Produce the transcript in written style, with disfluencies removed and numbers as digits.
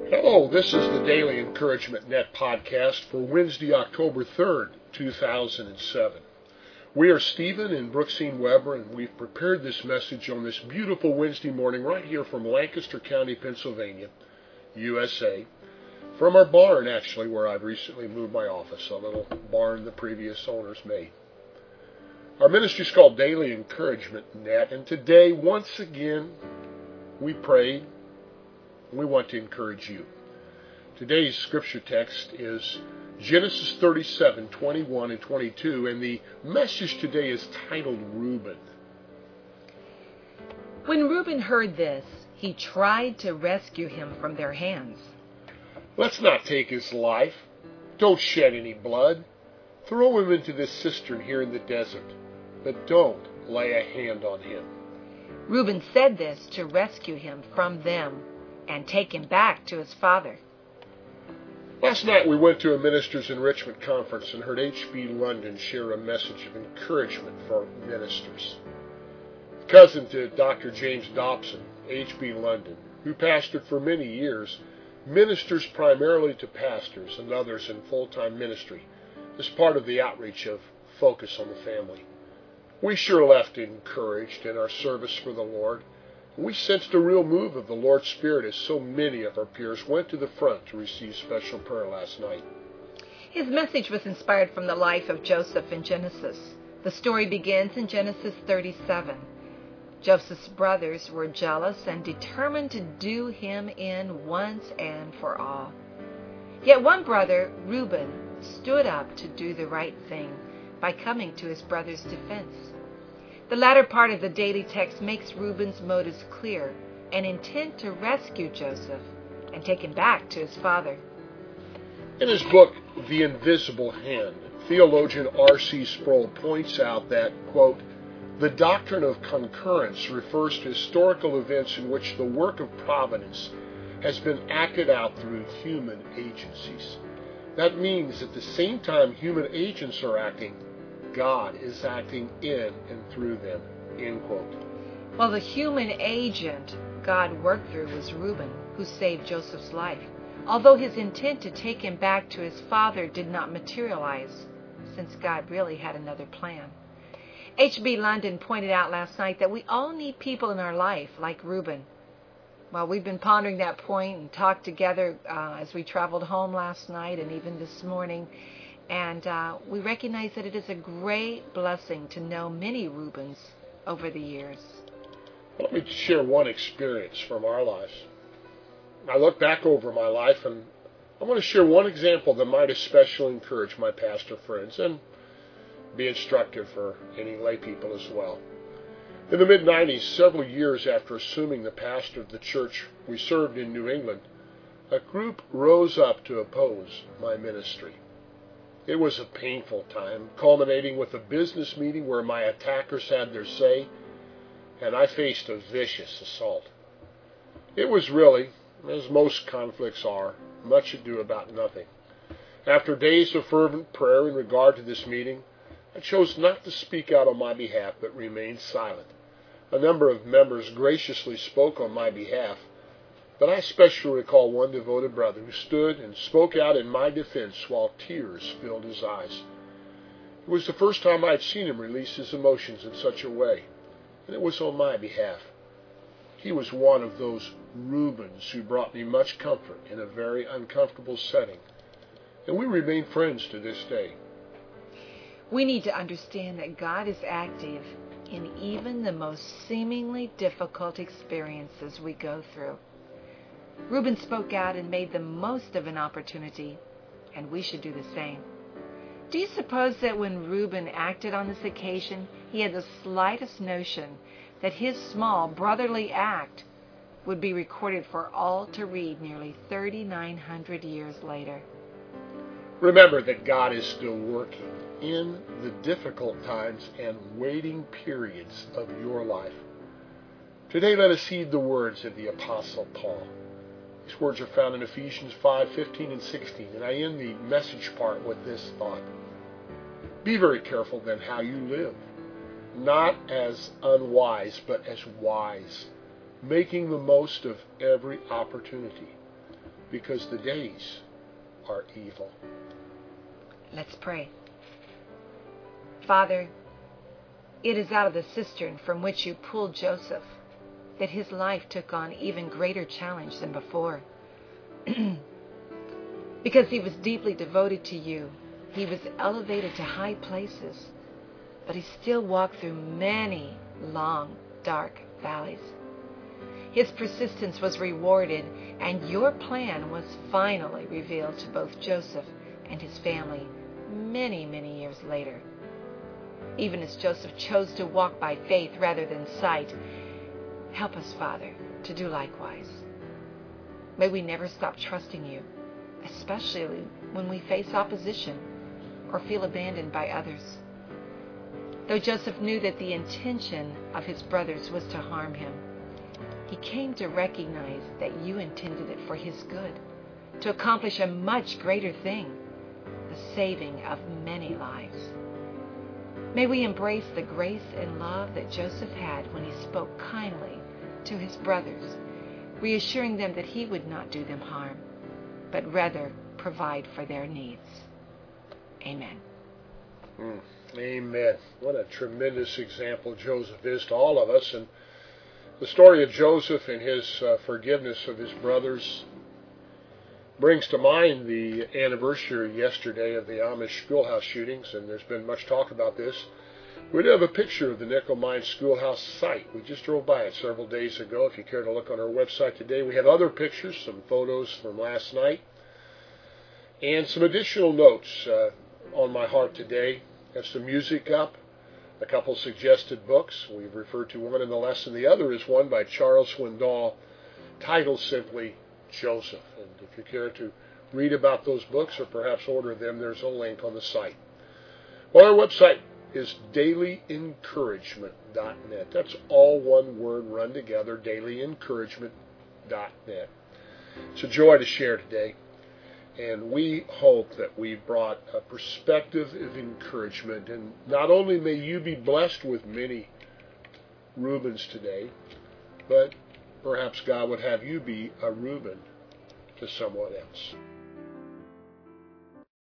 Hello, this is the Daily Encouragement Net podcast for Wednesday, October 3rd, 2007. We are Stephen and Brooksine Weber, and we've prepared this message on this beautiful Wednesday morning right here from Lancaster County, Pennsylvania, USA. From our barn, actually, where I've recently moved my office, a little barn the previous owners made. Our ministry is called Daily Encouragement Net, and today, once again, we prayed. We want to encourage you. Today's scripture text is Genesis 37, 21 and 22, and the message today is titled Reuben. When Reuben heard this, he tried to rescue him from their hands. Let's not take his life. Don't shed any blood. Throw him into this cistern here in the desert, but don't lay a hand on him. Reuben said this to rescue him from them and take him back to his father. Last night we went to a Ministers Enrichment Conference and heard H.B. London share a message of encouragement for ministers. Cousin to Dr. James Dobson, H.B. London, who pastored for many years, ministers primarily to pastors and others in full-time ministry as part of the outreach of Focus on the Family. We sure left encouraged in our service for the Lord. We sensed a real move of the Lord's Spirit as so many of our peers went to the front to receive special prayer last night. His message was inspired from the life of Joseph in Genesis. The story begins in Genesis 37. Joseph's brothers were jealous and determined to do him in once and for all. Yet one brother, Reuben, stood up to do the right thing by coming to his brother's defense. The latter part of the daily text makes Reuben's motives clear, an intent to rescue Joseph and take him back to his father. In his book, The Invisible Hand, theologian R.C. Sproul points out that, quote, the doctrine of concurrence refers to historical events in which the work of providence has been acted out through human agencies. That means at the same time human agents are acting, God is acting in and through them, end quote. Well, the human agent God worked through was Reuben, who saved Joseph's life, although his intent to take him back to his father did not materialize, since God really had another plan. H.B. London pointed out last night that we all need people in our life like Reuben. Well, we've been pondering that point and talked together as we traveled home last night and even this morning. And we recognize that it is a great blessing to know many Reubens over the years. Let me share one experience from our lives. I look back over my life and I want to share one example that might especially encourage my pastor friends and be instructive for any lay people as well. In the mid-90s, several years after assuming the pastor of the church we served in New England, a group rose up to oppose my ministry. It was a painful time, culminating with a business meeting where my attackers had their say, and I faced a vicious assault. It was really, as most conflicts are, much ado about nothing. After days of fervent prayer in regard to this meeting, I chose not to speak out on my behalf, but remained silent. A number of members graciously spoke on my behalf, but I especially recall one devoted brother who stood and spoke out in my defense while tears filled his eyes. It was the first time I had seen him release his emotions in such a way, and it was on my behalf. He was one of those Reubens who brought me much comfort in a very uncomfortable setting, and we remain friends to this day. We need to understand that God is active in even the most seemingly difficult experiences we go through. Reuben spoke out and made the most of an opportunity, and we should do the same. Do you suppose that when Reuben acted on this occasion, he had the slightest notion that his small brotherly act would be recorded for all to read nearly 3,900 years later? Remember that God is still working in the difficult times and waiting periods of your life. Today let us heed the words of the Apostle Paul. These words are found in Ephesians 5:15 and 16, and I end the message part with this thought. Be very careful then how you live, not as unwise, but as wise, making the most of every opportunity, because the days are evil. Let's pray. Father, it is out of the cistern from which you pulled Joseph that his life took on even greater challenge than before. Because he was deeply devoted to you, he was elevated to high places, but he still walked through many long, dark valleys. His persistence was rewarded, and your plan was finally revealed to both Joseph and his family many, many years later. Even as Joseph chose to walk by faith rather than sight, help us, Father, to do likewise. May we never stop trusting you, especially when we face opposition or feel abandoned by others. Though Joseph knew that the intention of his brothers was to harm him, he came to recognize that you intended it for his good, to accomplish a much greater thing, the saving of many lives. May we embrace the grace and love that Joseph had when he spoke kindly to his brothers, reassuring them that he would not do them harm, but rather provide for their needs. Amen. Amen. What a tremendous example Joseph is to all of us. And the story of Joseph and his forgiveness of his brothers brings to mind the anniversary yesterday of the Amish schoolhouse shootings, and there's been much talk about this. We do have a picture of the Nickel Mine schoolhouse site. We just drove by it several days ago. If you care to look on our website today, we have other pictures, some photos from last night, and some additional notes on my heart today. Have some music up, a couple suggested books. We've referred to one in the lesson. The other is one by Charles Swindoll, titled simply Joseph. And if you care to read about those books or perhaps order them, there's a link on the site. Well, our website is dailyencouragement.net. That's all one word run together, dailyencouragement.net. It's a joy to share today, and we hope that we brought a perspective of encouragement. And not only may you be blessed with many Reubens today, but perhaps God would have you be a Reuben to someone else.